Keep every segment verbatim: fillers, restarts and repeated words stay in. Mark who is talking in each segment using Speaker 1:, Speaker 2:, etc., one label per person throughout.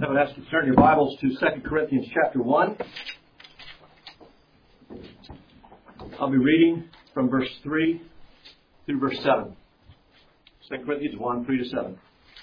Speaker 1: I would ask you to turn your Bibles to Second Corinthians chapter one. I'll be reading from verse three through verse seven. Second Corinthians one, three to seven.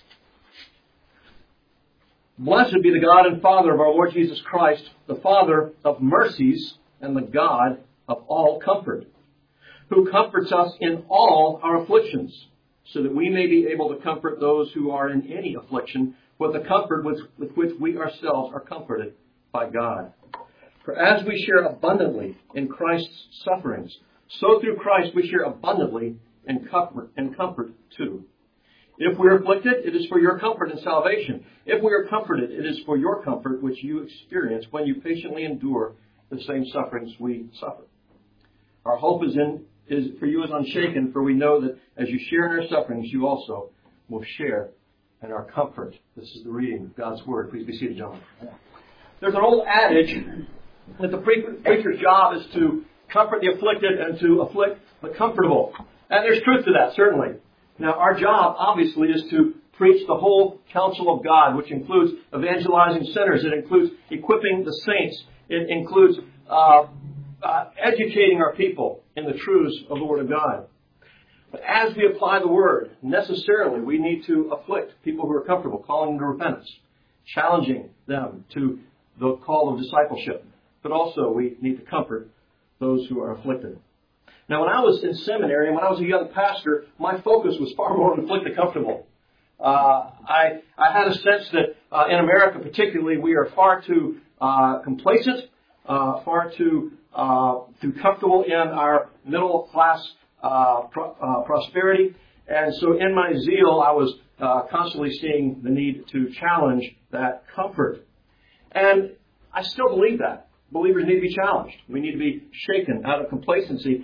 Speaker 1: Blessed be the God and Father of our Lord Jesus Christ, the Father of mercies and the God of all comfort, who comforts us in all our afflictions, so that we may be able to comfort those who are in any affliction with the comfort with, with which we ourselves are comforted by God. For as we share abundantly in Christ's sufferings, so through Christ we share abundantly in comfort, in comfort too. If we are afflicted, it is for your comfort and salvation. If we are comforted, it is for your comfort which you experience when you patiently endure the same sufferings we suffer. Our hope is in is for you is unshaken, for we know that as you share in our sufferings, you also will share in our comfort. This is the reading of God's Word. Please be seated, gentlemen. There's an old adage that the preacher's job is to comfort the afflicted and to afflict the comfortable. And there's truth to that, certainly. Now, our job, obviously, is to preach the whole counsel of God, which includes evangelizing sinners. It includes equipping the saints. It includes uh, uh, educating our people in the truths of the Word of God. But as we apply the Word, necessarily we need to afflict people who are comfortable, calling them to repentance, challenging them to the call of discipleship. But also we need to comfort those who are afflicted. Now, when I was in seminary and when I was a young pastor, my focus was far more to afflict the comfortable. Uh, I, I had a sense that uh, in America particularly, we are far too uh, complacent, uh, far too, uh, too comfortable in our middle class Uh, pro- uh, prosperity. And so in my zeal, I was uh, constantly seeing the need to challenge that comfort. And I still believe that. Believers need to be challenged. We need to be shaken out of complacency.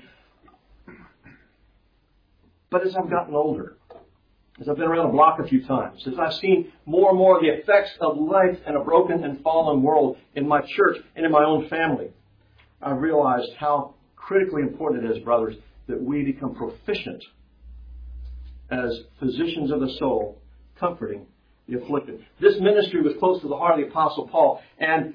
Speaker 1: But as I've gotten older, as I've been around the block a few times, as I've seen more and more of the effects of life in a broken and fallen world in my church and in my own family, I've realized how critically important it is, brothers, that we become proficient as physicians of the soul, comforting the afflicted. This ministry was close to the heart of the Apostle Paul, and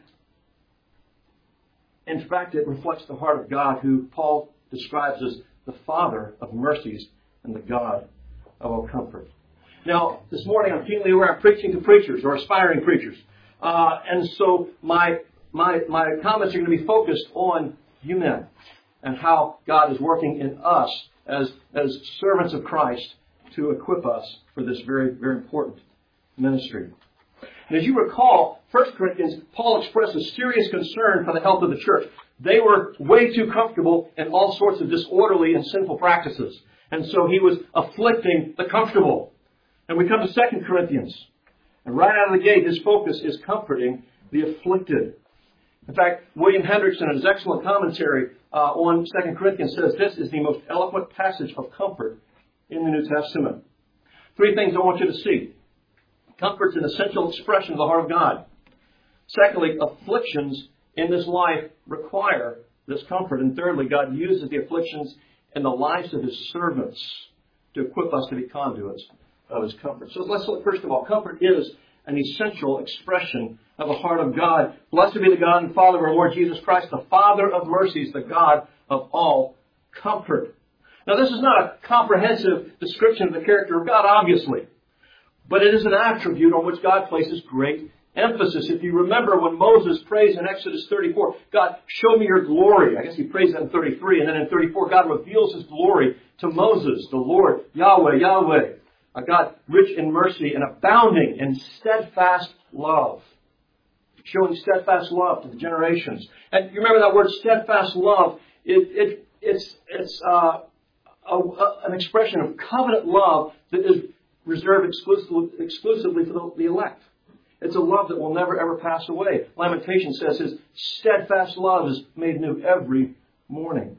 Speaker 1: in fact it reflects the heart of God, who Paul describes as the Father of mercies and the God of all comfort. Now, this morning I'm keenly aware I'm preaching to preachers or aspiring preachers, uh, and so my, my, my comments are going to be focused on you men, and how God is working in us as, as servants of Christ to equip us for this very, very important ministry. And as you recall, First Corinthians, Paul expressed a serious concern for the health of the church. They were way too comfortable in all sorts of disorderly and sinful practices. And so he was afflicting the comfortable. And we come to Second Corinthians. And right out of the gate, his focus is comforting the afflicted. In fact, William Hendrickson, in his excellent commentary uh, on Second Corinthians, says this is the most eloquent passage of comfort in the New Testament. Three things I want you to see. Comfort's an essential expression of the heart of God. Secondly, afflictions in this life require this comfort. And thirdly, God uses the afflictions in the lives of His servants to equip us to be conduits of His comfort. So let's look, first of all, comfort is an essential expression of the heart of God. Blessed be the God and Father of our Lord Jesus Christ, the Father of mercies, the God of all comfort. Now, this is not a comprehensive description of the character of God, obviously, but it is an attribute on which God places great emphasis. If you remember when Moses prays in Exodus thirty-four, God, show me your glory. I guess he prays that in thirty-three, and then in thirty-four, God reveals His glory to Moses, the Lord, Yahweh, Yahweh. A God rich in mercy and abounding in steadfast love. Showing steadfast love to the generations. And you remember that word steadfast love, it, it, it's, it's uh, a, a, an expression of covenant love that is reserved exclusively, exclusively for the, the elect. It's a love that will never ever pass away. Lamentation says His steadfast love is made new every morning.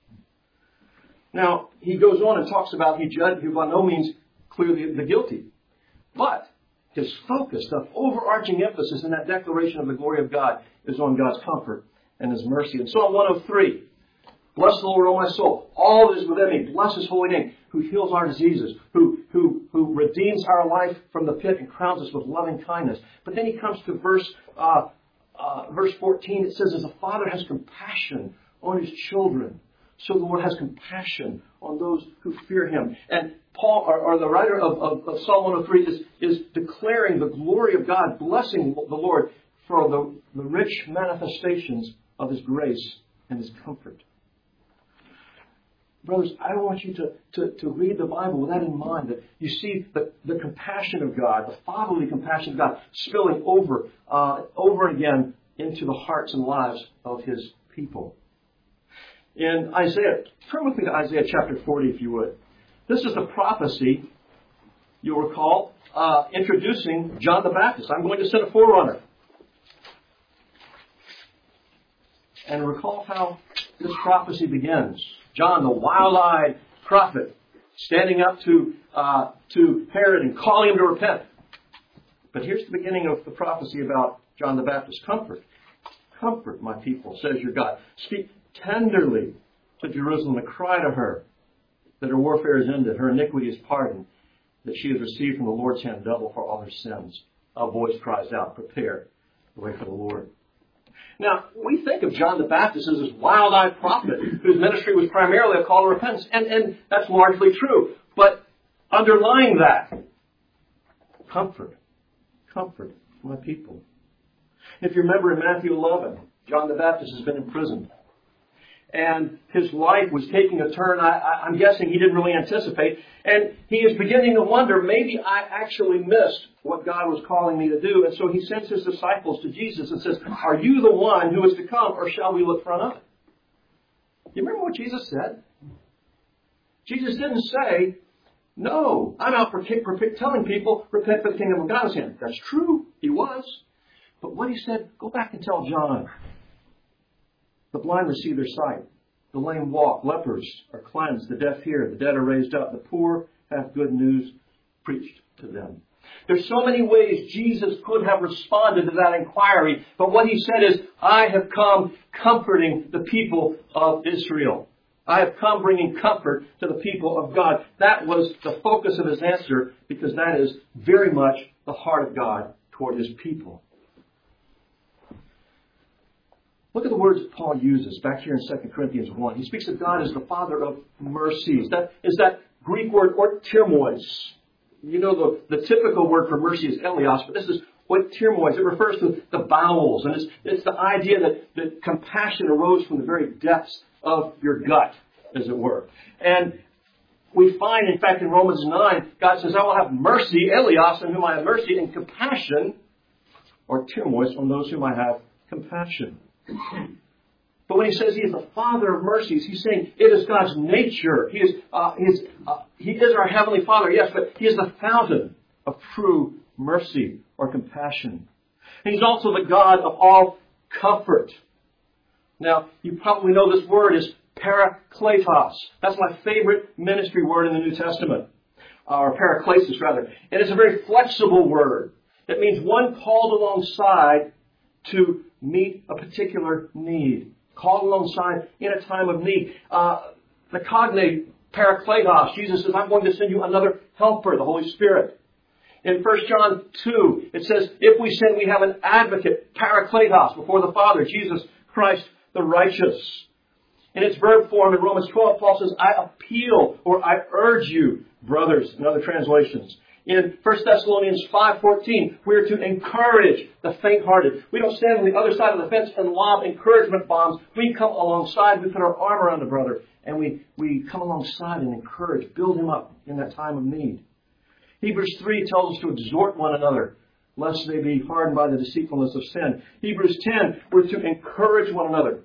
Speaker 1: Now, he goes on and talks about he judged, he by no means clearly the guilty. But his focus, the overarching emphasis in that declaration of the glory of God is on God's comfort and His mercy. In Psalm one oh three, bless the Lord, O my soul. All that is within me, bless His holy name, who heals our diseases, who, who who redeems our life from the pit and crowns us with loving kindness. But then he comes to verse uh, uh, verse fourteen. It says, as a father has compassion on his children, so the Lord has compassion on those who fear him. And Paul, or, or the writer of, of, of Psalm one oh three, is, is declaring the glory of God, blessing the Lord for the, the rich manifestations of his grace and his comfort. Brothers, I want you to, to, to read the Bible with that in mind, that you see the, the compassion of God, the fatherly compassion of God spilling over, uh, over again into the hearts and lives of his people. In Isaiah, turn with me to Isaiah chapter forty, if you would. This is the prophecy, you'll recall, uh, introducing John the Baptist. I'm going to send a forerunner. And recall how this prophecy begins. John, the wild-eyed prophet, standing up to uh, to Herod and calling him to repent. But here's the beginning of the prophecy about John the Baptist. Comfort. Comfort, my people, says your God. Speak tenderly to Jerusalem and cry to her that her warfare is ended, her iniquity is pardoned, that she has received from the Lord's hand double for all her sins. A voice cries out, prepare the way for the Lord. Now, we think of John the Baptist as this wild-eyed prophet whose ministry was primarily a call to repentance, and, and that's largely true. But underlying that, comfort. Comfort my people. If you remember in Matthew eleven, John the Baptist has been imprisoned. And his life was taking a turn I, I, I'm guessing he didn't really anticipate. And he is beginning to wonder, maybe I actually missed what God was calling me to do. And so he sends his disciples to Jesus and says, are you the one who is to come, or shall we look for another? You remember what Jesus said? Jesus didn't say, no, I'm out for, for telling people, repent for the kingdom of God is in. That's true. He was. But what he said, go back and tell John. The blind receive their sight. The lame walk. Lepers are cleansed. The deaf hear. The dead are raised up. The poor have good news preached to them. There's so many ways Jesus could have responded to that inquiry. But what he said is, I have come comforting the people of Israel. I have come bringing comfort to the people of God. That was the focus of his answer, because that is very much the heart of God toward his people. Look at the words that Paul uses back here in Second Corinthians one. He speaks of God as the Father of mercies. That is that Greek word ortirmois. You know, the, the typical word for mercy is elios, but this is ortirmois. It refers to the bowels. And it's, it's the idea that, that compassion arose from the very depths of your gut, as it were. And we find, in fact, in Romans nine, God says, I will have mercy, elios, on whom I have mercy, and compassion, ortirmois, on those whom I have compassion. But when he says he is the Father of mercies, he's saying it is God's nature. He is, uh, he is, uh, he is our Heavenly Father, yes, but he is the fountain of true mercy or compassion. And he's also the God of all comfort. Now, you probably know this word is parakletos. That's my favorite ministry word in the New Testament, uh, or paraklesis rather. And it's a very flexible word. It means one called alongside to meet a particular need. Called alongside in a time of need. Uh, the cognate parakletos, Jesus says, I'm going to send you another helper, the Holy Spirit. In First John two, it says, if we sin, we have an advocate, parakletos, before the Father, Jesus Christ the righteous. In its verb form in Romans twelve, Paul says, I appeal, or I urge you, brothers, in other translations. In First Thessalonians five fourteen, we are to encourage the faint-hearted. We don't stand on the other side of the fence and lob encouragement bombs. We come alongside, we put our arm around a brother, and we, we come alongside and encourage, build him up in that time of need. Hebrews three tells us to exhort one another, lest they be hardened by the deceitfulness of sin. Hebrews ten, we're to encourage one another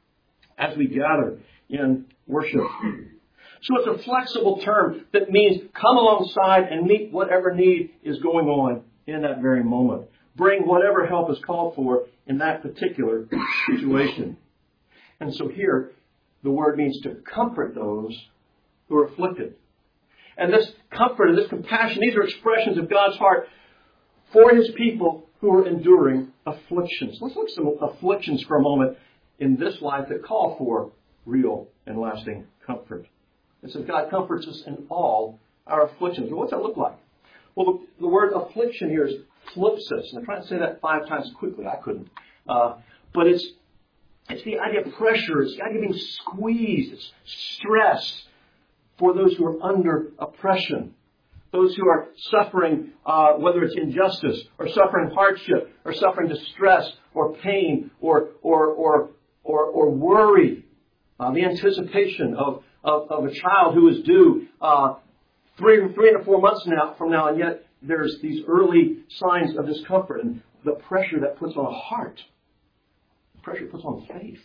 Speaker 1: as we gather in worship. So it's a flexible term that means come alongside and meet whatever need is going on in that very moment. Bring whatever help is called for in that particular situation. And so here, the word means to comfort those who are afflicted. And this comfort and this compassion, these are expressions of God's heart for his people who are enduring afflictions. Let's look at some afflictions for a moment in this life that call for real and lasting comfort. It says God comforts us in all our afflictions. Well, what's that look like? Well, the, the word affliction here is phlipsis. And I'm trying to say that five times quickly. I couldn't. Uh, but it's it's the idea of pressure. It's the idea of being squeezed. It's stress for those who are under oppression. Those who are suffering, uh, whether it's injustice or suffering hardship or suffering distress or pain or or or or, or worry. Uh, the anticipation of, of, of a child who is due uh, three, three to four months now from now, and yet there's these early signs of discomfort and the pressure that puts on a heart. The pressure it puts on faith.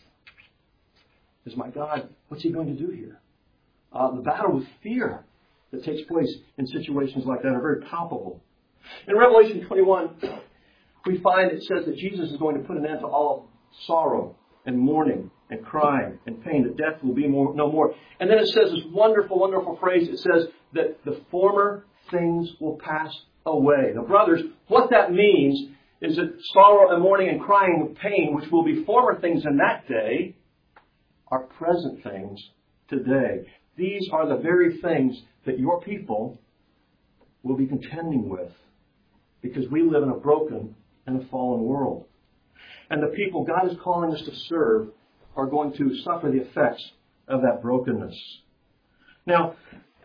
Speaker 1: Is, my God, what's He going to do here? Uh, the battle with fear that takes place in situations like that are very palpable. In Revelation twenty-one, we find it says that Jesus is going to put an end to all sorrow and mourning and crying and pain, that death will be more, no more. And then it says this wonderful, wonderful phrase. It says that the former things will pass away. Now, brothers, what that means is that sorrow and mourning and crying and pain, which will be former things in that day, are present things today. These are the very things that your people will be contending with, because we live in a broken and a fallen world. And the people God is calling us to serve are going to suffer the effects of that brokenness. Now,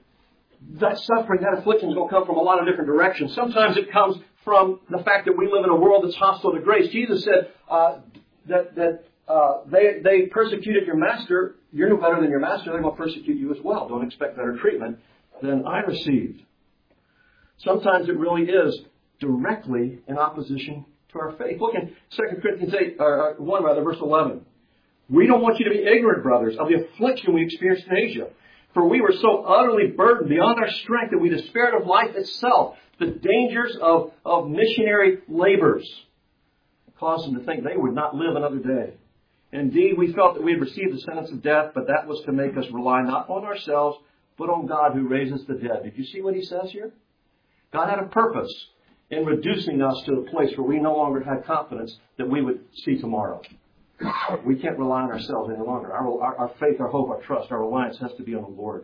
Speaker 1: that suffering, that affliction is going to come from a lot of different directions. Sometimes it comes from the fact that we live in a world that's hostile to grace. Jesus said uh, that that uh, they they persecuted your master. You're no better than your master. They're going to persecute you as well. Don't expect better treatment than I received. Sometimes it really is directly in opposition to our faith. Look in Second Corinthians eight, or one rather, verse eleven. We don't want you to be ignorant, brothers, of the affliction we experienced in Asia. For we were so utterly burdened beyond our strength that we despaired of life itself. The dangers of, of missionary labors caused them to think they would not live another day. Indeed, we felt that we had received the sentence of death, but that was to make us rely not on ourselves, but on God who raises the dead. Did you see what he says here? God had a purpose in reducing us to a place where we no longer had confidence that we would see tomorrow. We can't rely on ourselves any longer. Our, our, our faith, our hope, our trust, our reliance has to be on the Lord.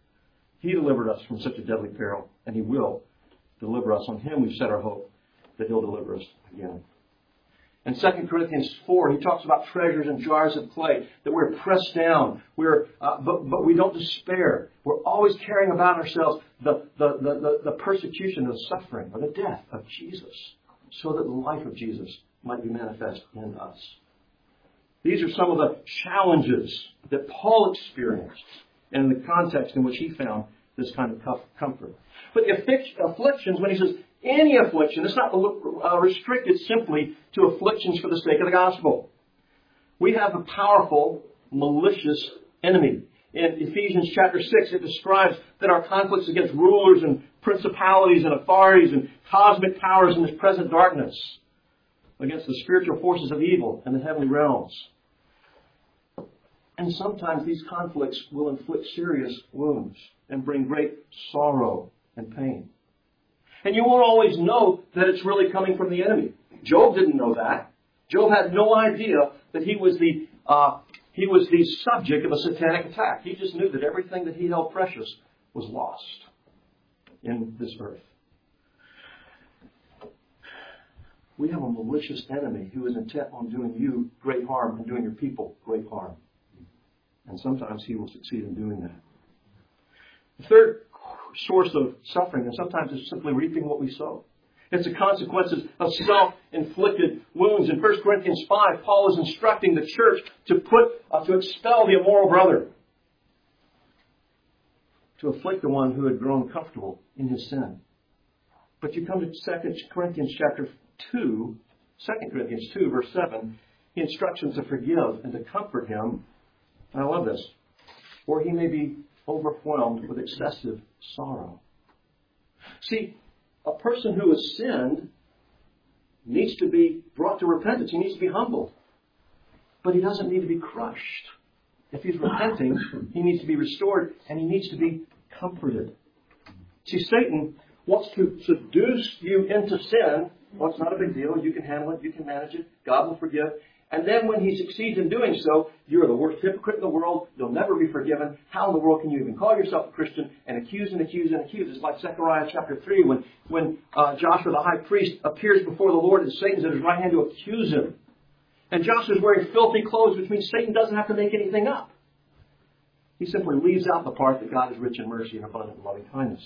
Speaker 1: He delivered us from such a deadly peril, and He will deliver us. On Him we've set our hope that He'll deliver us again. In Second Corinthians four, he talks about treasures in jars of clay, that we're pressed down, we're, uh, but, but we don't despair. We're always carrying about ourselves the, the, the, the, the persecution, the suffering, or the death of Jesus, so that the life of Jesus might be manifest in us. These are some of the challenges that Paul experienced in the context in which he found this kind of comfort. But the afflictions, when he says any affliction, it's not restricted simply to afflictions for the sake of the gospel. We have a powerful, malicious enemy. In Ephesians chapter six, it describes that our conflicts against rulers and principalities and authorities and cosmic powers in this present darkness, against the spiritual forces of evil in the heavenly realms. And sometimes these conflicts will inflict serious wounds and bring great sorrow and pain. And you won't always know that it's really coming from the enemy. Job didn't know that. Job had no idea that he was the uh, he was the subject of a satanic attack. He just knew that everything that he held precious was lost in this earth. We have a malicious enemy who is intent on doing you great harm and doing your people great harm. And sometimes he will succeed in doing that. The third source of suffering, and sometimes it's simply reaping what we sow. It's the consequences of self-inflicted wounds. In First Corinthians five, Paul is instructing the church to put uh, to expel the immoral brother, to afflict the one who had grown comfortable in his sin. But you come to Second Corinthians chapter two, Second Corinthians two, verse seven, he instructs them to forgive and to comfort him. And I love this. Or he may be overwhelmed with excessive sorrow. See, a person who has sinned needs to be brought to repentance. He needs to be humbled. But he doesn't need to be crushed. If he's repenting, he needs to be restored and he needs to be comforted. See, Satan wants to seduce you into sin. Well, it's not a big deal. You can handle it. You can manage it. God will forgive. And then when he succeeds in doing so, you're the worst hypocrite in the world. You'll never be forgiven. How in the world can you even call yourself a Christian and accuse and accuse and accuse? It's like Zechariah chapter three when, when uh, Joshua the high priest appears before the Lord and Satan's at his right hand to accuse him. And Joshua's wearing filthy clothes, which means Satan doesn't have to make anything up. He simply leaves out the part that God is rich in mercy and abundant in loving kindness.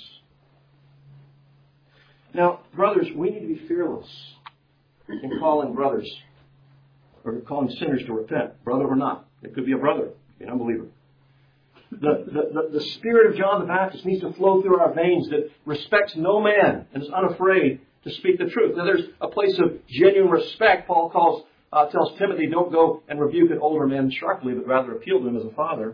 Speaker 1: Now, brothers, we need to be fearless in calling brothers or calling sinners to repent, brother or not. It could be a brother, an unbeliever. The, the, the, the spirit of John the Baptist needs to flow through our veins that respects no man and is unafraid to speak the truth. Now, there's a place of genuine respect. Paul calls, uh, tells Timothy, don't go and rebuke an older man sharply, but rather appeal to him as a father.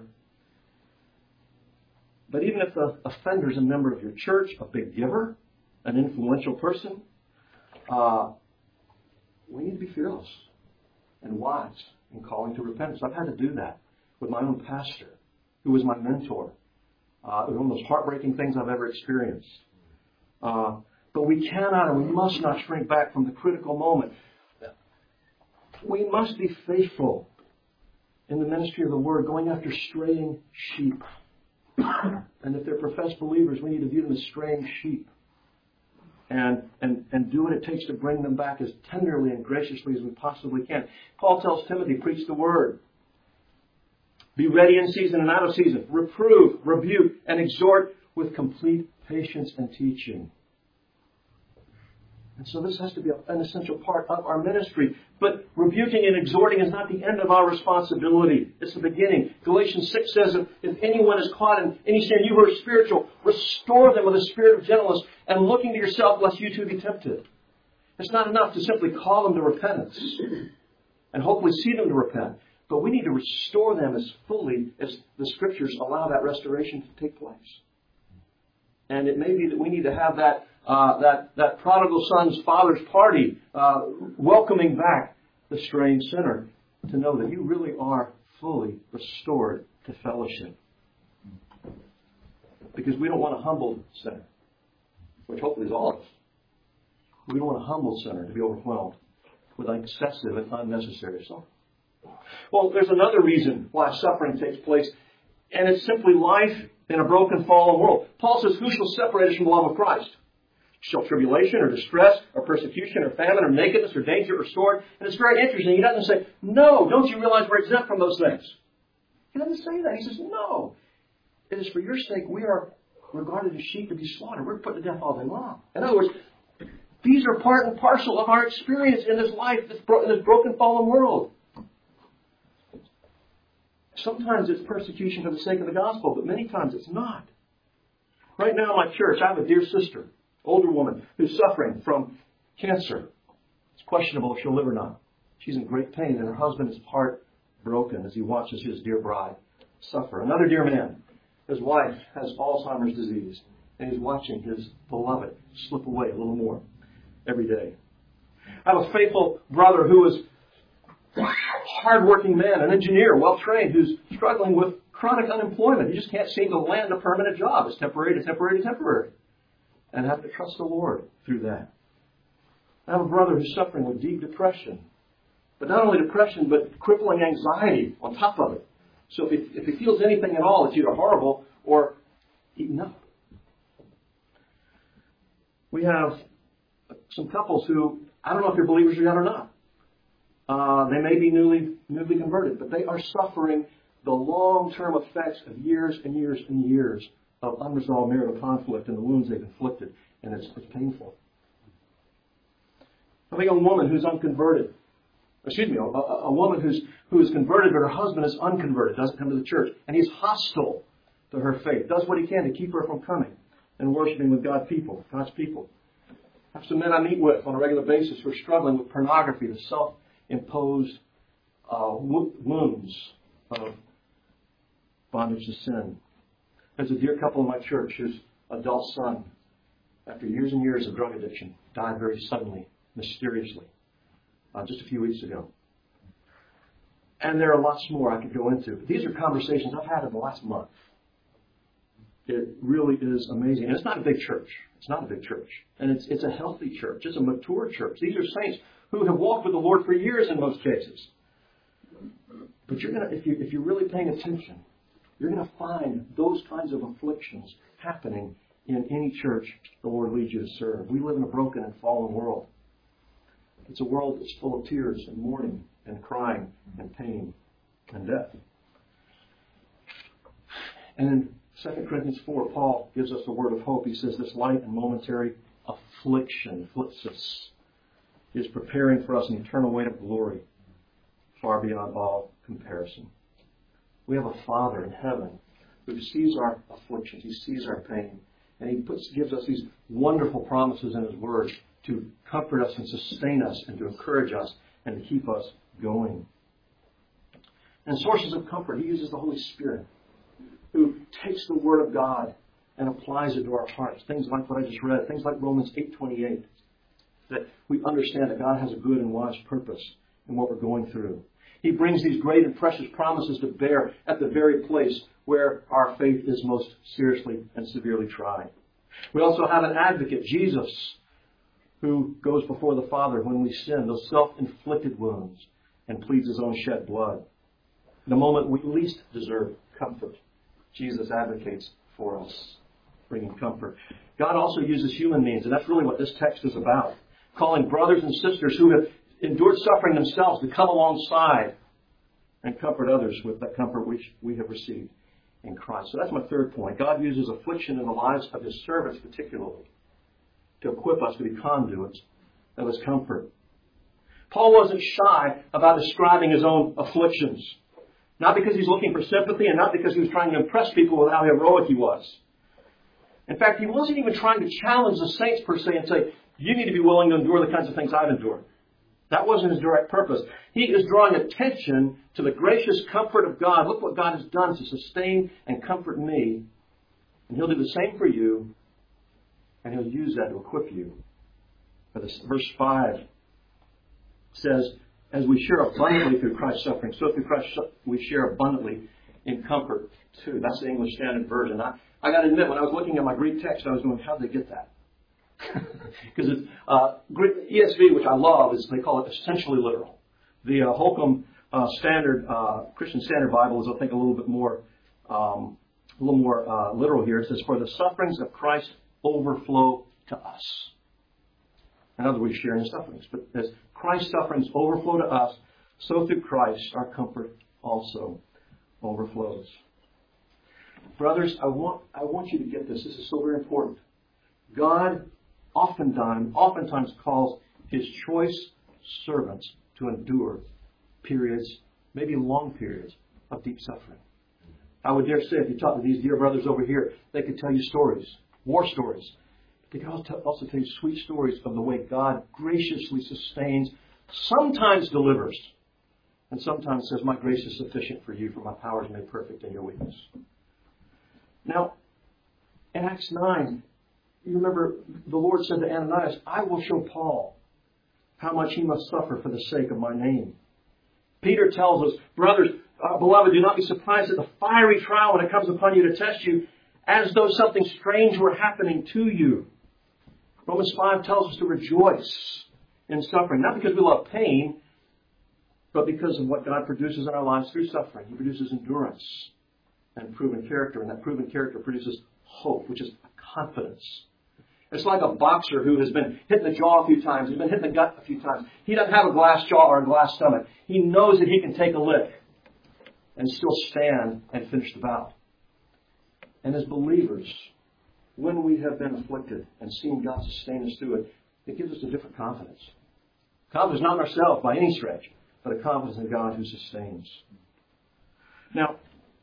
Speaker 1: But even if the offender is a member of your church, a big giver, an influential person, uh, we need to be fearless and wise in calling to repentance. I've had to do that with my own pastor, who was my mentor. Uh, it was one of the most heartbreaking things I've ever experienced. Uh, but we cannot and we must not shrink back from the critical moment. We must be faithful in the ministry of the Word, going after straying sheep. And if they're professed believers, we need to view them as straying sheep. And, and, and do what it takes to bring them back as tenderly and graciously as we possibly can. Paul tells Timothy, preach the Word. Be ready in season and out of season. Reprove, rebuke, and exhort with complete patience and teaching. And so this has to be an essential part of our ministry. But rebuking and exhorting is not the end of our responsibility. It's the beginning. Galatians six says, if, if anyone is caught in any sin, you who are spiritual, restore them with a spirit of gentleness and looking to yourself lest you too be tempted. It's not enough to simply call them to repentance and hopefully see them to repent. But we need to restore them as fully as the Scriptures allow that restoration to take place. And it may be that we need to have that Uh, that, that prodigal son's father's party, uh, welcoming back the straying sinner to know that you really are fully restored to fellowship. Because we don't want a humbled sinner, which hopefully is all of us. We don't want a humbled sinner to be overwhelmed with excessive and unnecessary suffering. Well, there's another reason why suffering takes place, and it's simply life in a broken, fallen world. Paul says, who shall separate us from the love of Christ? Shall tribulation or distress or persecution or famine or nakedness or danger or sword? And it's very interesting. He doesn't say, no, don't you realize we're exempt from those things? He doesn't say that. He says, no. It is for your sake we are regarded as sheep to be slaughtered. We're put to death all day long. In other words, these are part and parcel of our experience in this life, this bro- in this broken, fallen world. Sometimes it's persecution for the sake of the gospel, but many times it's not. Right now in my church, I have a dear sister, older woman, who's suffering from cancer. It's questionable if she'll live or not. She's in great pain, and her husband is heartbroken as he watches his dear bride suffer. Another dear man, his wife has Alzheimer's disease, and he's watching his beloved slip away a little more every day. I have a faithful brother who is a hardworking man, an engineer, well-trained, who's struggling with chronic unemployment. He just can't seem to land a permanent job. It's temporary to temporary to temporary. And have to trust the Lord through that. I have a brother who's suffering with deep depression. But not only depression, but crippling anxiety on top of it. So if he, if he feels anything at all, it's either horrible or eaten up. We have some couples who, I don't know if they're believers yet or not. Uh, they may be newly, newly converted, but they are suffering the long-term effects of years and years and years of unresolved marital conflict and the wounds they've inflicted, and it's, it's painful. I have a young woman who's unconverted. Excuse me, a, a, a woman who's who is converted, but her husband is unconverted, doesn't come to the church, and he's hostile to her faith, does what he can to keep her from coming and worshiping with God's people, God's people. I have some men I meet with on a regular basis who are struggling with pornography, the self-imposed uh, wounds of bondage to sin. There's a dear couple in my church whose adult son, after years and years of drug addiction, died very suddenly, mysteriously, uh, just a few weeks ago. And there are lots more I could go into. These are conversations I've had in the last month. It really is amazing. And it's not a big church. It's not a big church. And it's it's a healthy church. It's a mature church. These are saints who have walked with the Lord for years in most cases. But you're gonna, if you if you're really paying attention, you're going to find those kinds of afflictions happening in any church the Lord leads you to serve. We live in a broken and fallen world. It's a world that's full of tears and mourning and crying and pain and death. And in Second Corinthians four, Paul gives us a word of hope. He says this light and momentary affliction, phlipsis, is preparing for us an eternal weight of glory far beyond all comparison. We have a Father in heaven who sees our afflictions. He sees our pain. And He puts, gives us these wonderful promises in His Word to comfort us and sustain us and to encourage us and to keep us going. And sources of comfort, He uses the Holy Spirit, who takes the Word of God and applies it to our hearts. Things like what I just read, things like Romans eight twenty-eight, that we understand that God has a good and wise purpose in what we're going through. He brings these great and precious promises to bear at the very place where our faith is most seriously and severely tried. We also have an advocate, Jesus, who goes before the Father when we sin, those self-inflicted wounds, and pleads His own shed blood. The moment we least deserve comfort, Jesus advocates for us, bringing comfort. God also uses human means, and that's really what this text is about. Calling brothers and sisters who have endured suffering themselves to come alongside and comfort others with that comfort which we have received in Christ. So that's my third point. God uses affliction in the lives of His servants particularly to equip us to be conduits of His comfort. Paul wasn't shy about describing his own afflictions. Not because he's looking for sympathy and not because he was trying to impress people with how heroic he was. In fact, he wasn't even trying to challenge the saints per se and say, you need to be willing to endure the kinds of things I've endured. That wasn't his direct purpose. He is drawing attention to the gracious comfort of God. Look what God has done to sustain and comfort me. And He'll do the same for you. And He'll use that to equip you. Verse five says, as we share abundantly through Christ's suffering, so through Christ we share abundantly in comfort too. That's the English Standard Version. I, I got to admit, when I was looking at my Greek text, I was going, how did they get that? Because it's uh, E S V, which I love, is they call it essentially literal. The uh, Holcomb uh, Standard uh, Christian Standard Bible is, I think, a little bit more, um, a little more uh, literal here. It says, "For the sufferings of Christ overflow to us." In other words, sharing His sufferings. But as Christ's sufferings overflow to us, so through Christ our comfort also overflows. Brothers, I want I want you to get this. This is so very important. God oftentimes, oftentimes calls His choice servants to endure periods, maybe long periods, of deep suffering. I would dare say, if you talk to these dear brothers over here, they could tell you stories, war stories. They could also tell you sweet stories of the way God graciously sustains, sometimes delivers, and sometimes says, my grace is sufficient for you, for my power is made perfect in your weakness. Now, in Acts nine, you remember the Lord said to Ananias, I will show Paul how much he must suffer for the sake of my name. Peter tells us, brothers, uh, beloved, do not be surprised at the fiery trial when it comes upon you to test you, as though something strange were happening to you. Romans five tells us to rejoice in suffering, not because we love pain, but because of what God produces in our lives through suffering. He produces endurance and proven character, and that proven character produces hope, which is confidence. It's like a boxer who has been hit in the jaw a few times. He's been hit in the gut a few times. He doesn't have a glass jaw or a glass stomach. He knows that he can take a lick and still stand and finish the bout. And as believers, when we have been afflicted and seen God sustain us through it, it gives us a different confidence. Confidence not in ourselves by any stretch, but a confidence in God who sustains. Now,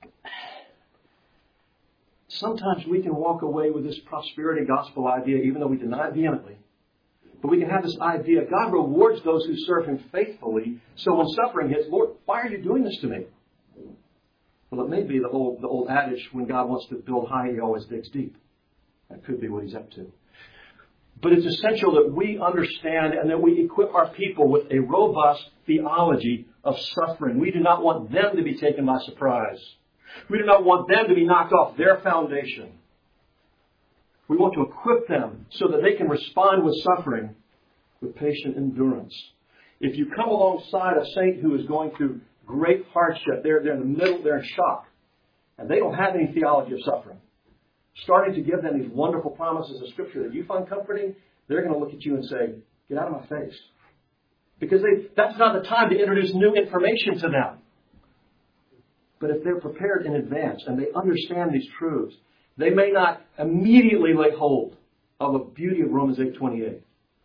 Speaker 1: sometimes we can walk away with this prosperity gospel idea, even though we deny it vehemently. But we can have this idea, God rewards those who serve Him faithfully, so when suffering hits, Lord, why are you doing this to me? Well, it may be the old, the old adage, when God wants to build high, He always digs deep. That could be what He's up to. But it's essential that we understand and that we equip our people with a robust theology of suffering. We do not want them to be taken by surprise. We do not want them to be knocked off their foundation. We want to equip them so that they can respond with suffering with patient endurance. If you come alongside a saint who is going through great hardship. They're, they're in the middle, they're in shock. And they don't have any theology of suffering. Starting to give them these wonderful promises of Scripture that you find comforting, they're going to look at you and say, get out of my face. Because they, that's not the time to introduce new information to them. But if they're prepared in advance and they understand these truths, they may not immediately lay hold of the beauty of Romans eight twenty-eight.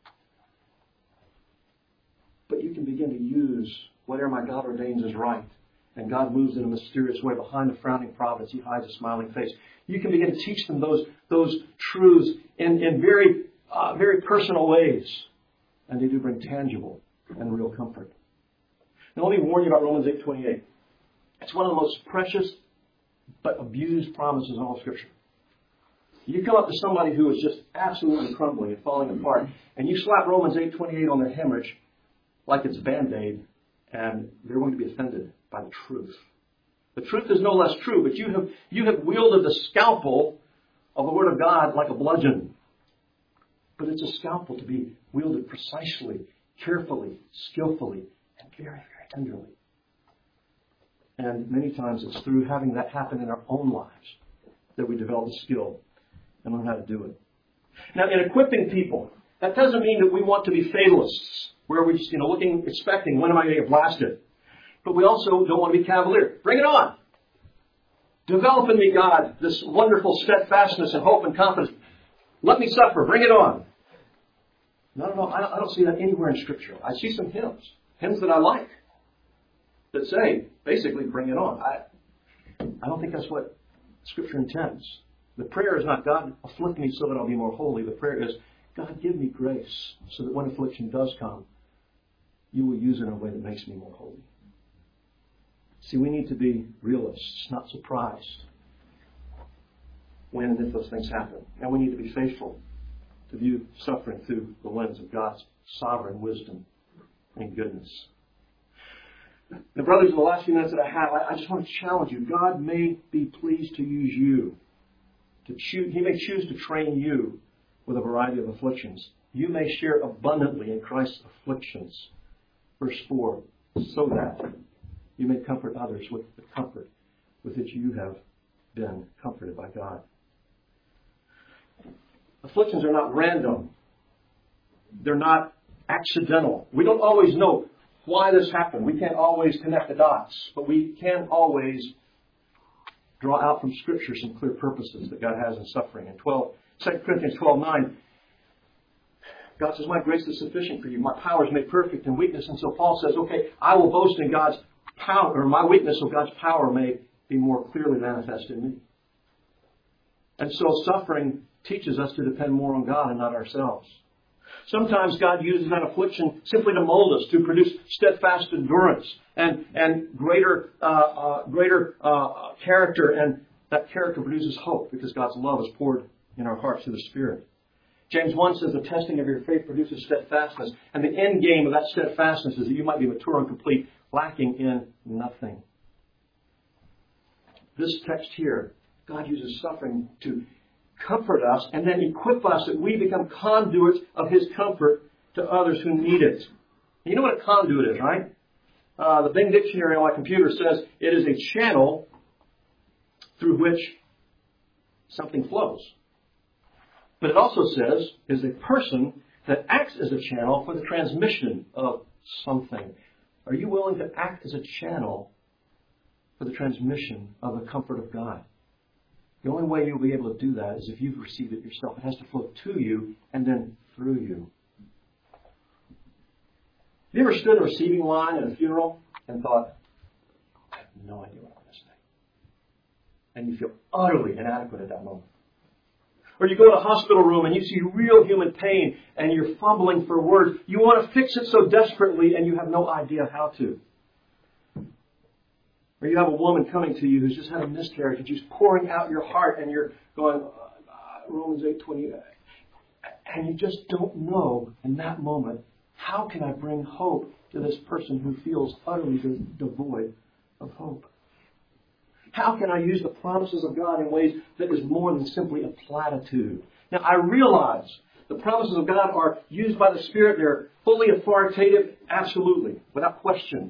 Speaker 1: But you can begin to use whatever my God ordains as right. And God moves in a mysterious way. Behind the frowning providence, He hides a smiling face. You can begin to teach them those, those truths in, in very, uh, very personal ways. And they do bring tangible and real comfort. Now let me warn you about Romans eight twenty-eight. It's one of the most precious but abused promises in all of Scripture. You come up to somebody who is just absolutely crumbling and falling apart, and you slap Romans eight twenty-eight on their hemorrhage like it's a Band-Aid, and they're going to be offended by the truth. The truth is no less true, but you have you have wielded the scalpel of the Word of God like a bludgeon. But it's a scalpel to be wielded precisely, carefully, skillfully, and very, very tenderly. And many times it's through having that happen in our own lives that we develop the skill and learn how to do it. Now, in equipping people, that doesn't mean that we want to be fatalists, where we're just, you know, looking, expecting, when am I going to get blasted? But we also don't want to be cavalier. Bring it on. Develop in me, God, this wonderful steadfastness and hope and confidence. Let me suffer. Bring it on. No, no, no. I don't see that anywhere in Scripture. I see some hymns, hymns that I like, that say, basically, bring it on. I, I don't think that's what Scripture intends. The prayer is not, God, afflict me so that I'll be more holy. The prayer is, God, give me grace so that when affliction does come, you will use it in a way that makes me more holy. See, we need to be realists, not surprised when and if those things happen. And we need to be faithful to view suffering through the lens of God's sovereign wisdom and goodness. Now, brothers, in the last few minutes that I have, I just want to challenge you. God may be pleased to use you. To choose, He may choose to train you with a variety of afflictions. You may share abundantly in Christ's afflictions. Verse four, so that you may comfort others with the comfort with which you have been comforted by God. Afflictions are not random. They're not accidental. We don't always know why this happened. We can't always connect the dots, but we can always draw out from Scripture some clear purposes that God has in suffering. In Second Corinthians twelve nine, God says, my grace is sufficient for you. My power is made perfect in weakness. And so Paul says, okay, I will boast in God's power, or my weakness, so God's power may be more clearly manifest in me. And so suffering teaches us to depend more on God and not ourselves. Sometimes God uses that affliction simply to mold us, to produce steadfast endurance and, and greater, uh, uh, greater uh, character. And that character produces hope because God's love is poured in our hearts through the Spirit. James one says the testing of your faith produces steadfastness. And the end game of that steadfastness is that you might be mature and complete, lacking in nothing. This text here, God uses suffering to comfort us and then equip us that we become conduits of His comfort to others who need it. You know what a conduit is, right? Uh, the Bing Dictionary on my computer says it is a channel through which something flows. But it also says it is a person that acts as a channel for the transmission of something. Are you willing to act as a channel for the transmission of the comfort of God? The only way you'll be able to do that is if you've received it yourself. It has to flow to you and then through you. Have you ever stood in a receiving line at a funeral and thought, I have no idea what I'm going to say? And you feel utterly inadequate at that moment. Or you go to a hospital room and you see real human pain and you're fumbling for words. You want to fix it so desperately and you have no idea how to. Or you have a woman coming to you who's just had a miscarriage and she's pouring out your heart and you're going, uh, Romans eight twenty, and you just don't know in that moment, how can I bring hope to this person who feels utterly devoid of hope? How can I use the promises of God in ways that is more than simply a platitude? Now, I realize the promises of God are used by the Spirit. They're fully authoritative, absolutely, without question.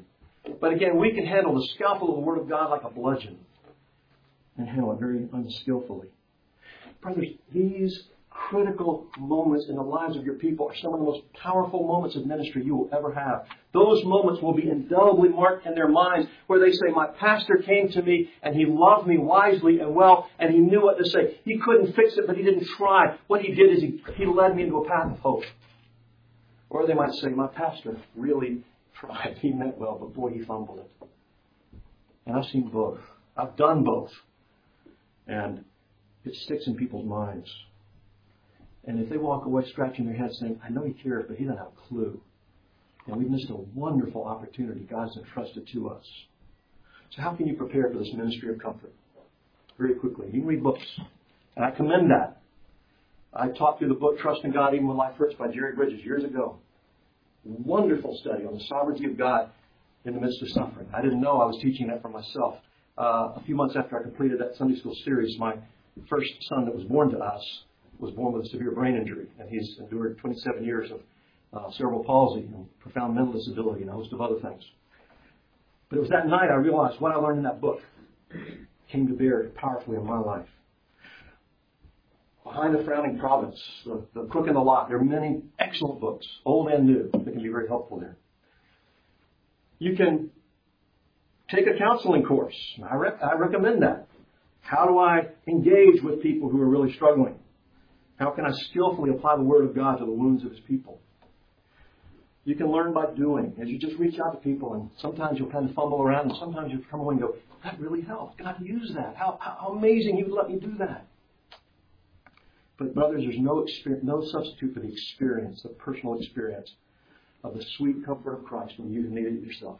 Speaker 1: But again, we can handle the scalpel of the Word of God like a bludgeon and handle it very unskillfully. Brothers, these critical moments in the lives of your people are some of the most powerful moments of ministry you will ever have. Those moments will be indelibly marked in their minds where they say, my pastor came to me and he loved me wisely and well and he knew what to say. He couldn't fix it, but he didn't try. What he did is he, he led me into a path of hope. Or they might say, my pastor really tried. He meant well, but boy, he fumbled it. And I've seen both. I've done both. And it sticks in people's minds. And if they walk away scratching their head saying, I know he cares, but he doesn't have a clue. And we've missed a wonderful opportunity God's entrusted to us. So how can you prepare for this ministry of comfort? Very quickly. You can read books. And I commend that. I taught through the book Trusting God Even When Life Hurts by Jerry Bridges years ago. Wonderful study on the sovereignty of God in the midst of suffering. I didn't know I was teaching that for myself. Uh, a few months after I completed that Sunday school series, my first son that was born to us was born with a severe brain injury, and he's endured twenty-seven years of uh, cerebral palsy and profound mental disability and a host of other things. But it was that night I realized what I learned in that book came to bear powerfully in my life. Behind the Frowning Providence, the, the Crook in the Lot, there are many excellent books, old and new, that can be very helpful there. You can take a counseling course. I, re- I recommend that. How do I engage with people who are really struggling? How can I skillfully apply the Word of God to the wounds of His people? You can learn by doing. As you just reach out to people, and sometimes you'll kind of fumble around, and sometimes you'll come away and go, that really helped. God used that. How, how amazing He would let me do that. But brothers, there's no experience, no substitute for the experience, the personal experience of the sweet comfort of Christ when you need it yourself.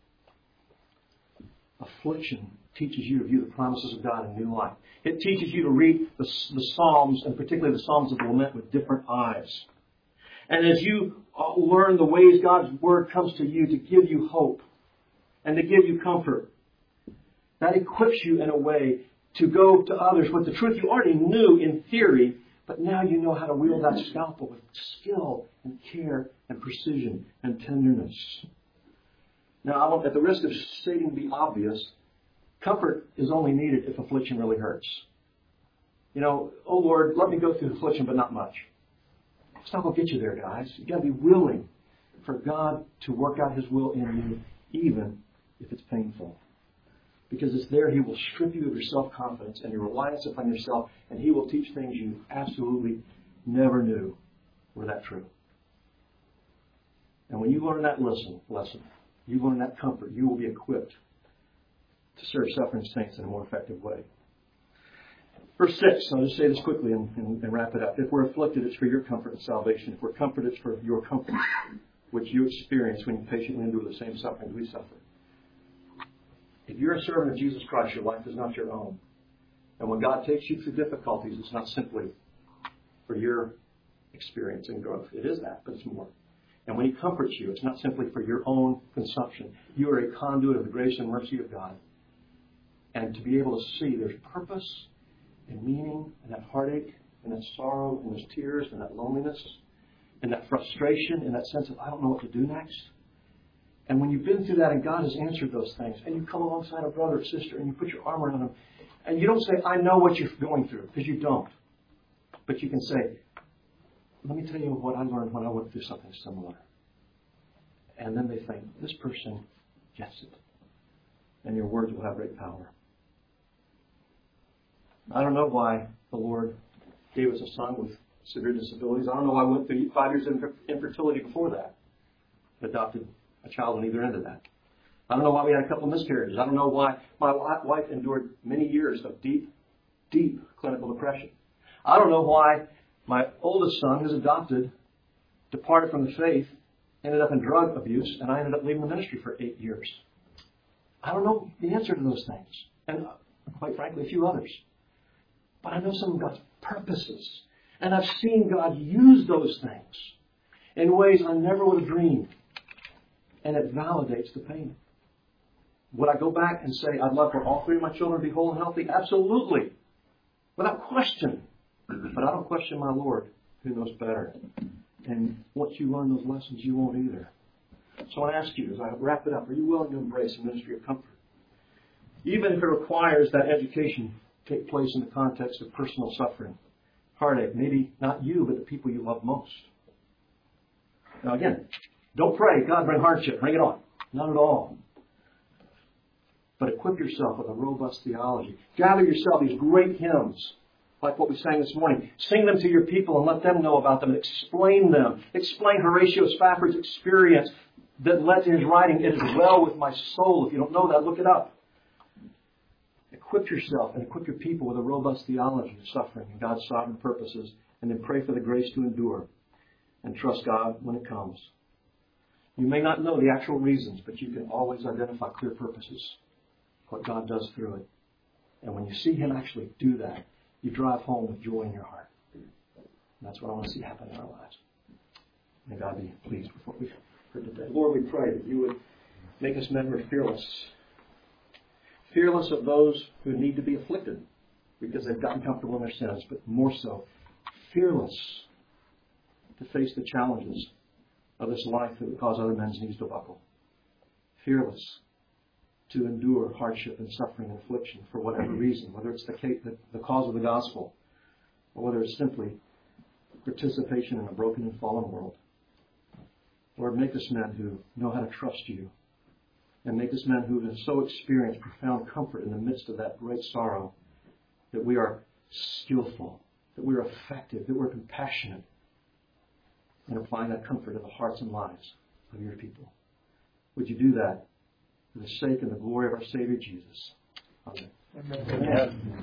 Speaker 1: Affliction teaches you to view the promises of God in new light. It teaches you to read the, the Psalms, and particularly the Psalms of Lament, with different eyes. And as you learn the ways God's Word comes to you to give you hope and to give you comfort, that equips you in a way to go to others with the truth you already knew in theory, but now you know how to wield that scalpel with skill and care and precision and tenderness. Now, I want, at the risk of stating the obvious, comfort is only needed if affliction really hurts. You know, oh Lord, let me go through affliction, but not much. It's not going to get you there, guys. You've got to be willing for God to work out His will in you, even if it's painful. Because it's there He will strip you of your self-confidence and your reliance upon yourself, and He will teach things you absolutely never knew were that true. And when you learn that lesson, lesson, you learn that comfort, you will be equipped to serve suffering saints in a more effective way. Verse six, I'll just say this quickly and, and, and wrap it up. If we're afflicted, it's for your comfort and salvation. If we're comforted, it's for your comfort, which you experience when you patiently endure the same sufferings we suffer. If you're a servant of Jesus Christ, your life is not your own. And when God takes you through difficulties, it's not simply for your experience and growth. It is that, but it's more. And when He comforts you, it's not simply for your own consumption. You are a conduit of the grace and mercy of God. And to be able to see there's purpose and meaning in that heartache and that sorrow and those tears and that loneliness and that frustration and that sense of I don't know what to do next. And when you've been through that and God has answered those things and you come alongside a brother or sister and you put your arm around them and you don't say, I know what you're going through, because you don't. But you can say, let me tell you what I learned when I went through something similar. And then they think, this person gets it. And your words will have great power. I don't know why the Lord gave us a son with severe disabilities. I don't know why I went through five years of infertility before that. Adopted a child on either end of that. I don't know why we had a couple of miscarriages. I don't know why my wife endured many years of deep, deep clinical depression. I don't know why my oldest son, who's adopted, departed from the faith, ended up in drug abuse, and I ended up leaving the ministry for eight years. I don't know the answer to those things. And quite frankly, a few others. But I know some of God's purposes. And I've seen God use those things in ways I never would have dreamed. And it validates the pain. Would I go back and say, I'd love for all three of my children to be whole and healthy? Absolutely. Without question. But I don't question my Lord, who knows better. And once you learn those lessons, you won't either. So I want to ask you, as I wrap it up, are you willing to embrace a ministry of comfort? Even if it requires that education take place in the context of personal suffering, heartache, maybe not you, but the people you love most. Now again, don't pray, God, bring hardship, bring it on. Not at all. But equip yourself with a robust theology. Gather yourself these great hymns, like what we sang this morning. Sing them to your people and let them know about them and explain them. Explain Horatio Spafford's experience that led to his writing, "It is well with my soul." If you don't know that, look it up. Equip yourself and equip your people with a robust theology of suffering and God's sovereign purposes, and then pray for the grace to endure and trust God when it comes. You may not know the actual reasons, but you can always identify clear purposes, what God does through it. And when you see Him actually do that, you drive home with joy in your heart. And that's what I want to see happen in our lives. May God be pleased with what we've heard today. Lord, we pray that you would make us men who are fearless. Fearless of those who need to be afflicted because they've gotten comfortable in their sins, but more so, fearless to face the challenges of this life that would cause other men's knees to buckle. Fearless to endure hardship and suffering and affliction for whatever reason, whether it's the, the, the cause of the gospel or whether it's simply participation in a broken and fallen world. Lord, make us men who know how to trust you, and make us men who have so experienced profound comfort in the midst of that great sorrow that we are skillful, that we are effective, that we're compassionate in applying that comfort to the hearts and lives of your people. Would you do that for the sake and the glory of our Savior Jesus? Amen.
Speaker 2: Amen. Amen.